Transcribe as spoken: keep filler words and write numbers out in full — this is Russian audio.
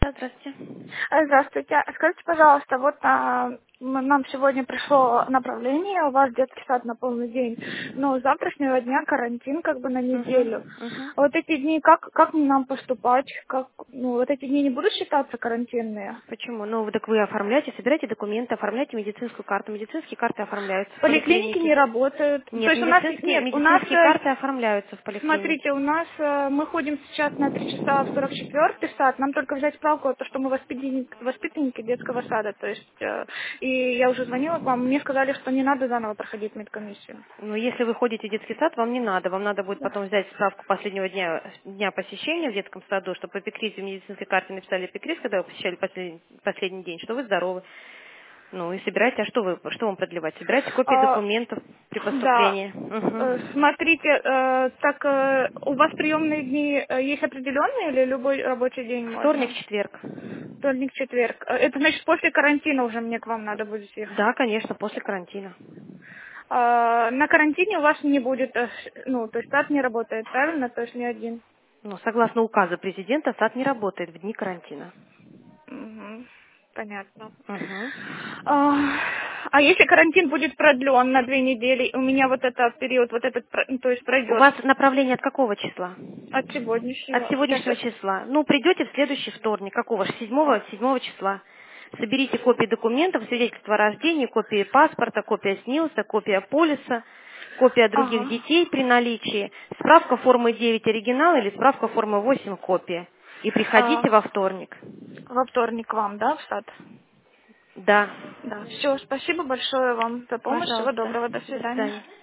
Да, здравствуйте. А, Здравствуйте. А Скажите, пожалуйста, вот а, м- нам сегодня пришло направление, у вас детский сад на полный день, но с завтрашнего дня карантин как бы на неделю. Угу, угу. Вот эти дни, как, как нам поступать? Как, ну, вот эти дни не будут считаться карантинные? Почему? Ну, вы- так вы оформляете, собираете документы, оформляете медицинскую карту. Медицинские карты оформляются в Поликлиники поликлинике. не работают. То Нет, есть у нас, медицинские, нет, у нас медицинские э, карты оформляются в поликлинике. смотрите, у нас э, мы ходим сейчас на три часа в сорок четвёртый сад, нам только взять справку, то, что мы воспитанники, воспитанники детского сада, то есть, э, и я уже звонила к вам, мне сказали, что не надо заново проходить медкомиссию. Но если вы ходите в детский сад, вам не надо. Вам надо будет Да. потом взять справку последнего дня, дня посещения в детском саду, чтобы по эпикризе в медицинской карте написали эпикриз, когда вы посещали последний, последний день, что вы здоровы. Ну и собирайте, а что вы, что вам продлевать? Собирайте копии А, документов при да. поступлении. Э, Мгм. Смотрите, э, так э, у вас приемные дни э, есть определенные или любой рабочий день Вторник, можно? четверг. Вторник, четверг. Э, Это значит после карантина уже мне к вам надо будет ехать. Да, конечно, после карантина. А, на карантине у вас не будет, э, ну, то есть сад не работает, правильно? То есть ни один. Ну, согласно указу президента, сад не работает в дни карантина. Мгм. Понятно. Угу. А, а если карантин будет продлен на две недели, у меня вот этот период, вот этот, про- ну, то есть У пройдет вас направление от какого числа? от От сегодняшнего. Сейчас, сегодняшнего числа. Ну, придете в следующий вторник. Какого же? Седьмого, седьмого числа. Соберите копии документов, свидетельство о рождении, копии паспорта, копия СНИЛСа, копия полиса, копия других ага, детей при наличии, справка формы девять оригинал или справка формы восемь копия. И а, приходите во вторник. во вторник к вам, да, в сад? Да. Да. Все, спасибо большое вам за помощь. Всего Пожалуйста. доброго. До До свидания. свидания.